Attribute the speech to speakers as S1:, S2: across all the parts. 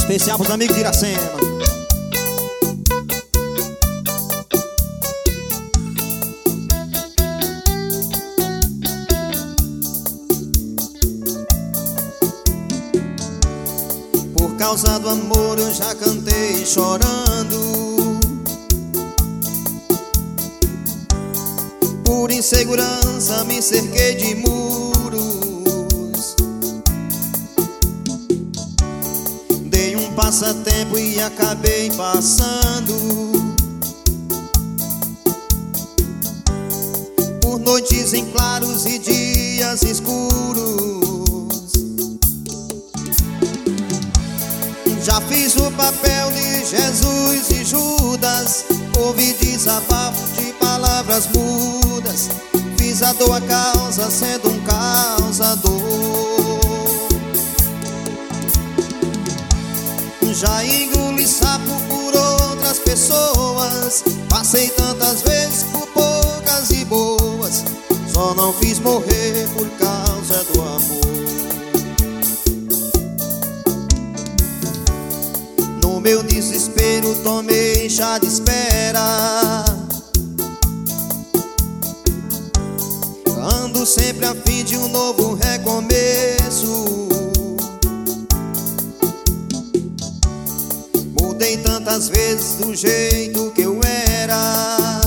S1: Especial pros amigos de Iracema. Por causa do amor eu já cantei chorando, por insegurança me cerquei de muros. Dei um passatempo e acabei passando por noites em claros e dias escuros. Já fiz o papel de Jesus e Judas, ouvi desabafo de palavras mudas, fiz a dor a causa sendo um causador. Já engoli sapo por outras pessoas, passei tantas vezes por poucas e boas, só não fiz morrer por causa do amor. No meu desespero tomei chá de espera, ando sempre a fim de um novo recomeço. Mudei tantas vezes do jeito que eu era,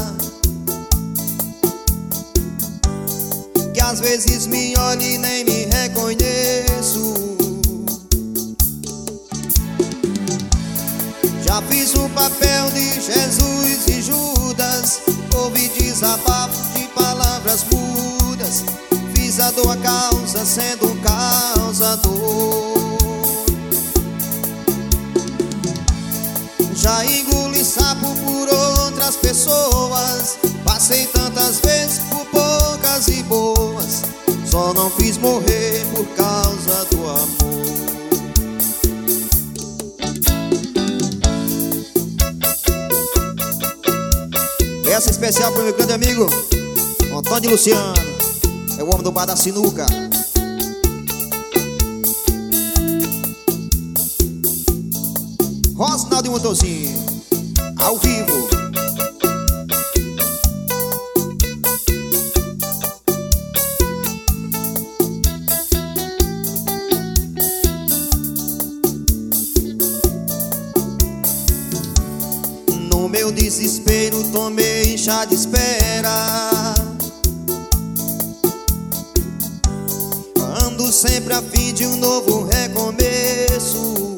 S1: que às vezes me olho e nem me reconheço. Já fiz o papel de Jesus e Judas, ouvi desabafo de palavras mudas, fiz a dor a causa sendo um causador. Já engoli sapo por outras pessoas, passei tantas vezes por poucas e boas, só não fiz morrer por causa do amor. Essa especial pro meu grande amigo Antônio de Luciano, é o homem do bar da sinuca. Rosnaldo e Motorzinho, ao vivo. No meu desespero tomei chá de espera, ando sempre a fim de um novo recomeço.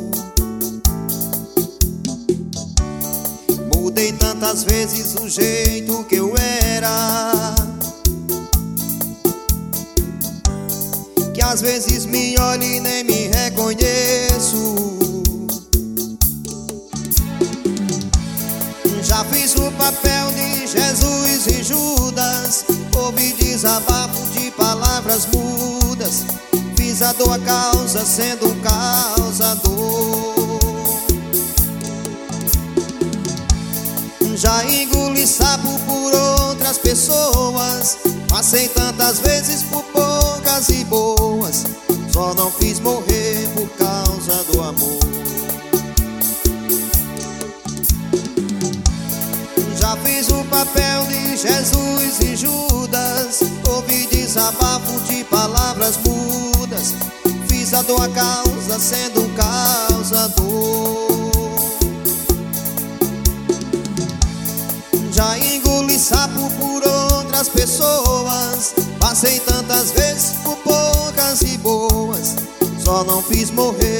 S1: Mudei tantas vezes o jeito que eu era, que às vezes me olho e nem me reconheço. Já fiz o papel de Jesus e Judas, ouvi desabafo de palavras mudas, fiz a dor a causa sendo um causador. Já engoli sapo por outras pessoas, passei tantas vezes por poucas e boas, só não fiz morrer por causa do amor. Já fiz o papel de Jesus e Judas, ouvi desabafo de palavras mudas, fiz a dor a causa sendo um causador. Já engoli sapo por outras pessoas, passei tantas vezes por poucas e boas, só não fiz morrer